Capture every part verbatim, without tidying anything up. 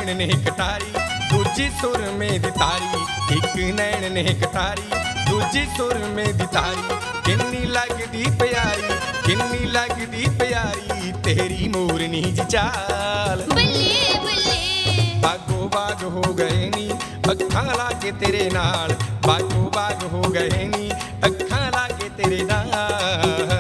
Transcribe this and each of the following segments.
ਨੈਣ ਨੇ ਕਟਾਰੀ ਦੂਜੀ ਸੁਰਮੇ ਦੀ ਤਾਰੀ, ਇੱਕ ਨੈਣ ਨੇ ਕਟਾਰੀ ਦੂਜੀ ਸੁਰਮੇ ਦੀ ਤਾਰੀ। ਕਿੰਨੀ ਲੱਗਦੀ ਪਿਆਰੀ, ਕਿੰਨੀ ਲੱਗਦੀ ਪਿਆਰੀ ਤੇਰੀ ਮੋਰਨੀ ਜੀ ਚਾਲ। ਬੱਲੇ ਬੱਲੇ ਬਾਗੋ ਬਾਗ ਹੋ ਗਏ ਨੀ ਅੱਖਾਂ ਲਾ ਕੇ ਤੇਰੇ ਨਾਲ, ਬਾਗੋ ਬਾਗ ਹੋ ਗਏ ਨੀ ਅੱਖਾਂ ਲਾ ਕੇ ਤੇਰੇ ਨਾਲ।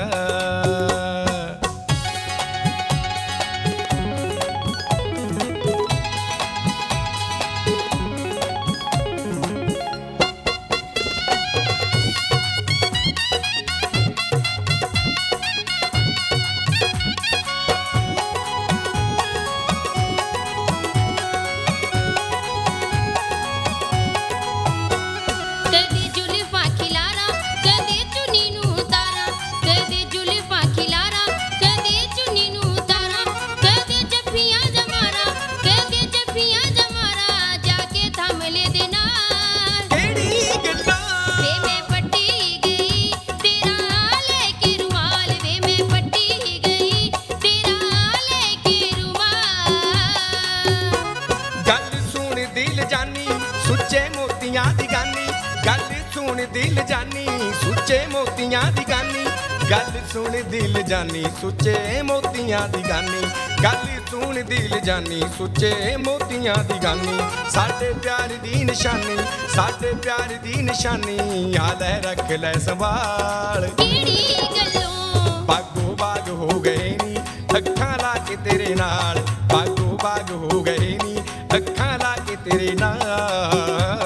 ਕਦੇ ਜ਼ੁਲਫਾਂ ਖਿਲਾਰਾ ਕਦੇ ਚੁੰਨੀ ਨੂੰ ਉਤਾਰਾਂ, ਕਦੇ ਜ਼ੁਲਫਾਂ ਖਿਲਾਰਾ ਕਦੇ ਚੁੰਨੀ ਨੂੰ ਉਤਾਰਾਂ, ਕਦੇ ਜੱਫੀਆਂ ਜਮਾਰਾਂ ਕਦੇ ਜੱਫੀਆਂ ਜਮਾਰਾਂ, ਜਾ ਕੇ ਥੰਮ ਲੈ ਦੇ ਨਾਲ। ਕਿਹੜੀ ਗੱਲਾਂ ਵੇ ਮੈਂ ਪੱਟੀ ਗਈ ਤੇਰਾ ਲੈ ਕੇ ਰੁਮਾਲ, ਵੇ ਮੈਂ ਪੱਟੀ ਗਈ ਤੇਰਾ ਲੈ ਕੇ ਰੁਮਾਲ। ਗੱਲ ਸੁਣ ਦਿਲ ਜਾਨੀ ਸੁੱਚੇ ਮੋਤੀਆਂ ਦੀ ਗਾਨੀ, ਗੱਲ ਸੁਣ ਦਿਲ ਜਾਨੀ ਸੁੱਚੇ ਮੋਤੀਆਂ ਦੀ ਗਾਨੀ, ਗੱਲ ਸੁਣ ਦਿਲ ਜਾਨੀ ਸੁੱਚੇ ਮੋਤੀਆਂ ਦੀ ਗਾਨੀ, ਗੱਲ ਸੁਣ ਦਿਲ ਜਾਨੀ ਸੁੱਚੇ ਮੋਤੀਆਂ ਦੀ ਗਾਨੀ। ਸਾਡੇ ਪਿਆਰ ਦੀ ਨਿਸ਼ਾਨੀ, ਸਾਡੇ ਪਿਆਰ ਦੀ ਨਿਸ਼ਾਨੀ ਆ ਲੈ ਰੱਖ ਲੈ ਸੰਭਾਲ। ਕਿਹੜੀ ਗੱਲੋਂ ਬਾਗੋ ਬਾਗ ਹੋ ਗਏ ਨੀ ਅੱਖਾਂ ਲਾ ਕੇ ਤੇਰੇ ਨਾਲ, ਬਾਗੋ ਬਾਗ ਹੋ ਗਏ ਨੀ ਅੱਖਾਂ ਲਾ ਕੇ ਤੇਰੇ ਨਾਲ।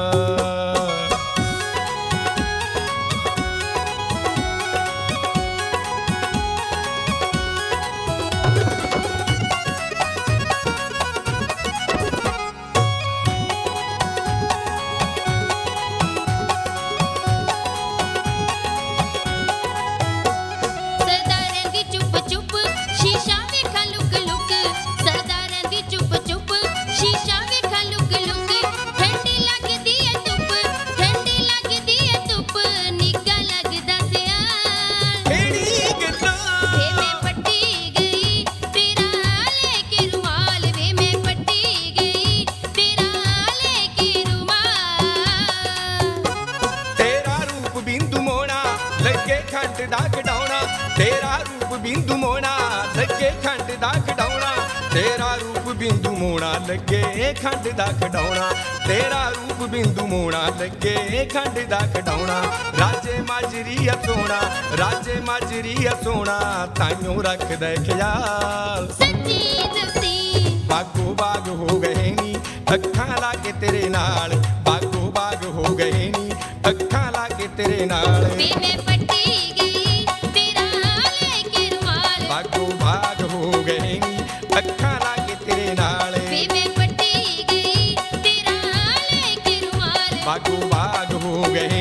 ਸਦਾ ਰਹਿੰਦੀ ਚੁੱਪ ਚੁੱਪ ਸ਼ੀਸ਼ਾ ਵੇਖਾਂ ਲੁਕ ਲੁਕ, ਸਦਾ ਰਹਿੰਦੀ ਚੁੱਪ ਚੁੱਪ ਸ਼ੀਸ਼ਾ ਵੇਖਾਂ ਲੁਕ ਲੁਕ। ਠੰਡੀ ਲੱਗਦੀ ਏ ਧੁੱਪ, ਠੰਡੀ ਲੱਗਦੀ ਏ ਧੁੱਪ, ਨਿੱਘਾ ਲੱਗਦਾ ਸਿਆਲ। ਕਿਹੜੀ ਗੱਲਾਂ ਵੇ ਮੈਂ ਪੱਟੀ ਗਈ ਤੇਰਾ ਲੈ ਕੇ ਰੁਮਾਲ, ਵੇ ਮੈਂ ਪੱਟੀ ਗਈ ਤੇਰਾ ਲੈ ਕੇ ਰੁਮਾਲ। ਤੇਰਾ ਰੂਪ ਬਿੰਦੂ ਮੋਣਾ ਲੱਗੇ ਖੰਡ ਦਾ ਖਡਾਉਣਾ, ਤੇਰਾ ਰੂਪ ਬਿੰਦੂ ਮੋਣਾ ਲੱਗੇ ਖੰਡ ਦਾ ਖਡਾਉਣਾ, ਤੇਰਾ ਰੂਪ ਬਿੰਦੂ ਮੋਣਾ ਲੱਗੇ ਖੰਡ ਦਾ ਖਡਾਉਣਾ, ਤੇਰਾ ਰੂਪ ਬਿੰਦੂ ਮੋਣਾ ਲੱਗੇ ਖੰਡ ਦਾ ਖਡਾਉਣਾ। ਰਾਜੇ ਮਾਜਰੀ ਆ ਸੋਣਾ, ਰਾਜੇ ਮਾਜਰੀ ਆ ਸੋਣਾ ਤਾਈਓ ਰੱਖਦਾ ਖਿਆਲ। ਸੱਚੀ ਦੱਸੀ ਬਾਗੋ ਬਾਗ ਹੋ ਗਏ ਨੀ ਅੱਖਾਂ ਲਾ ਕੇ ਤੇਰੇ ਨਾਲ, ਬਾਗੋ ਬਾਗ ਹੋ ਗਏ ਨੀ ਅੱਖਾਂ ਲਾ ਕੇ ਤੇਰੇ ਨਾਲ। ਵੇ ਮੈਂ ਪੱਟੀ ਗਈ ਤੇਰਾ ਲੈ ਕੇ ਰੁਮਾਲ, ਬਾਗੋ ਬਾਗ ਹੋ ਗਏ ਨੀ ਅੱਖਾਂ ਲਾ ਕੇ ਤੇਰੇ ਨਾਲ, ਵੇ ਮੈਂ ਪੱਟੀ ਗਈ ਤੇਰਾ ਲੈ ਕੇ ਰੁਮਾਲ। ਬਾਗੋ ਬਾਗ ਹੋ ਗਏ